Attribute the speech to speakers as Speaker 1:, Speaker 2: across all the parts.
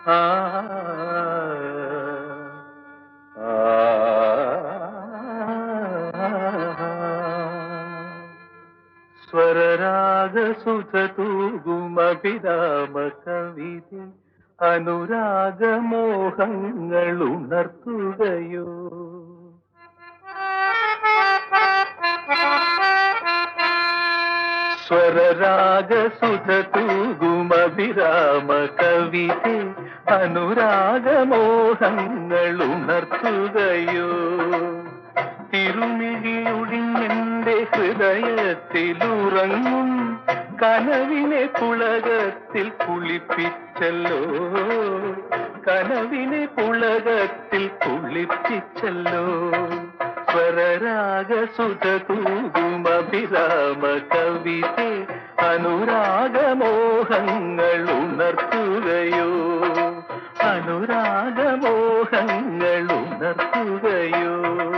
Speaker 1: ആ സ്വരരാഗസുധതൂകുമഭിരാമ കവിതേ അനുരാഗമോഹങ്ങൾ ഉണർത്തുകയോ സ്വരരാഗസുധതൂകുമഭിരാമ കവിതേ അനുരാഗമോഹങ്ങൾ ഉണർത്തുകയോ തിരുമിഴിയൊഴിഞ്ഞെന്റെ ഹൃദയത്തിലുറങ്ങും കനവിനെ പുളകത്തിൽ കുളിപ്പിച്ചല്ലോ കനവിനെ പുളകത്തിൽ കുളിപ്പിച്ചല്ലോ സ്വരരാഗസുധതൂകുമഭിരാമ കവിതേ അനുരാഗമോഹങ്ങൾ ഉണർത്തുകയോ അനുരാഗമോഹങ്ങൾ ഉണർത്തുകയോ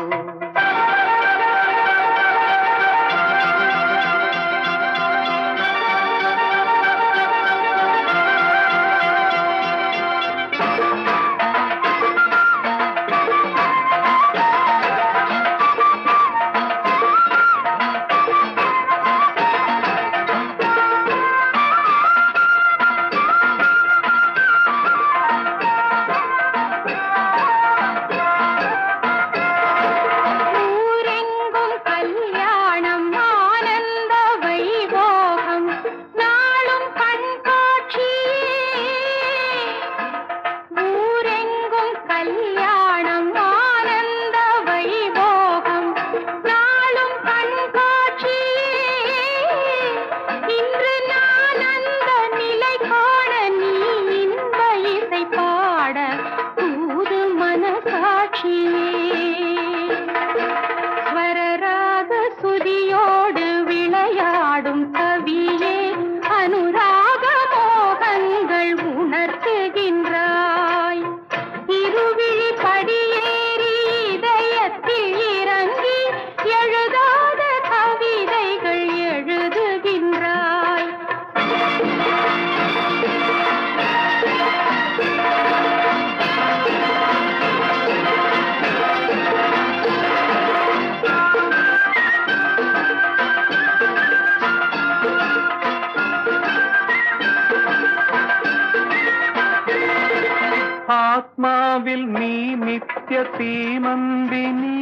Speaker 1: ആത്മാവിൽ നീ നിത്യ തീമന്തിനി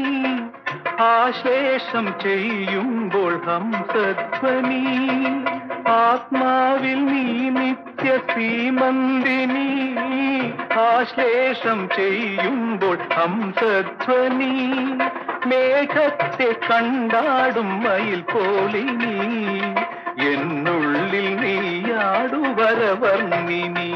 Speaker 1: ആശ്ലേഷം ചെയ്യുമ്പോൾ ഹംസധ്വനി ആത്മാവിൽ നീ നിത്യ തീമന്തിനി ആശ്ലേഷം ചെയ്യുമ്പോൾ ഹംസധ്വനി മേഘത്തെ കണ്ടാടും മയിൽ പോലിനി എന്നുള്ളിൽ നീയാടുവരവർണ്ണിനി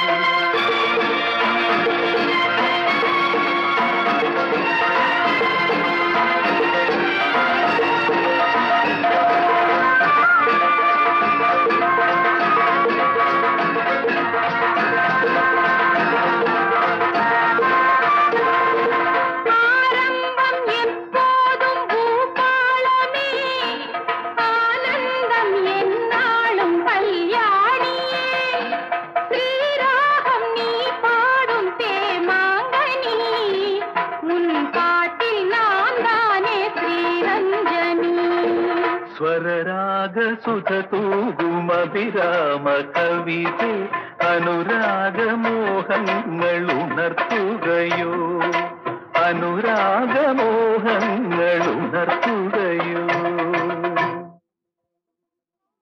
Speaker 1: സ്വരരാഗസുധതൂകുമഭിരാമ കവിതേ അനുരാഗമോഹങ്ങൾ ഉണർത്തുകയോ അനുരാഗമോഹങ്ങൾ